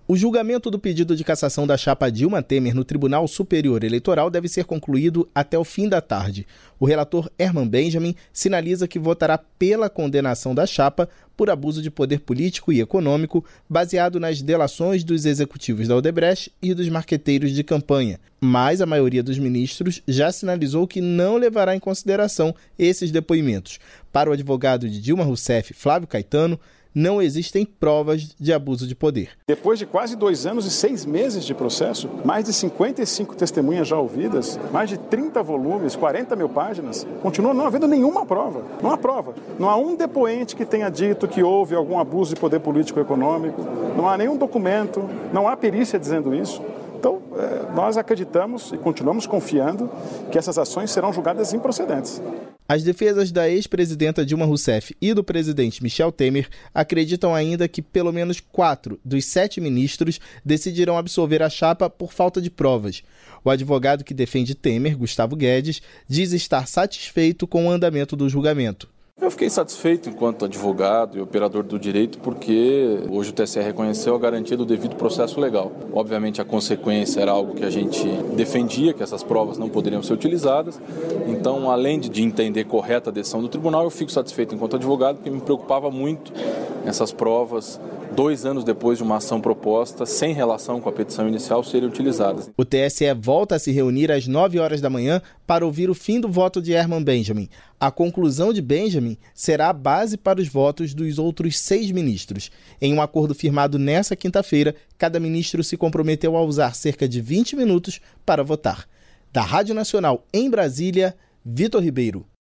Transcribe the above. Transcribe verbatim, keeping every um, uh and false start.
O julgamento do pedido de cassação da chapa Dilma Temer no Tribunal Superior Eleitoral deve ser concluído até o fim da tarde. O relator Herman Benjamin sinaliza que votará pela condenação da chapa por abuso de poder político e econômico, baseado nas delações dos executivos da Odebrecht e dos marqueteiros de campanha. Mas a maioria dos ministros já sinalizou que não levará em consideração esses depoimentos. Para o advogado de Dilma Rousseff, Flávio Caetano, não existem provas de abuso de poder. Depois de quase dois anos e seis meses de processo, mais de cinquenta e cinco testemunhas já ouvidas, mais de trinta volumes, quarenta mil páginas, continua não havendo nenhuma prova. Não há prova. Não há um depoente que tenha dito que houve algum abuso de poder político e econômico. Não há nenhum documento, não há perícia dizendo isso. Então, nós acreditamos e continuamos confiando que essas ações serão julgadas improcedentes. As defesas da ex-presidenta Dilma Rousseff e do presidente Michel Temer acreditam ainda que pelo menos quatro dos sete ministros decidirão absolver a chapa por falta de provas. O advogado que defende Temer, Gustavo Guedes, diz estar satisfeito com o andamento do julgamento. Eu fiquei satisfeito enquanto advogado e operador do direito porque hoje o T S E reconheceu a garantia do devido processo legal. Obviamente a consequência era algo que a gente defendia, que essas provas não poderiam ser utilizadas. Então, além de entender correta a decisão do tribunal, eu fico satisfeito enquanto advogado porque me preocupava muito essas provas, dois anos depois de uma ação proposta, sem relação com a petição inicial, serem utilizadas. O T S E volta a se reunir às nove horas da manhã para ouvir o fim do voto de Herman Benjamin. A conclusão de Benjamin será a base para os votos dos outros seis ministros. Em um acordo firmado nesta quinta-feira, cada ministro se comprometeu a usar cerca de vinte minutos para votar. Da Rádio Nacional em Brasília, Vitor Ribeiro.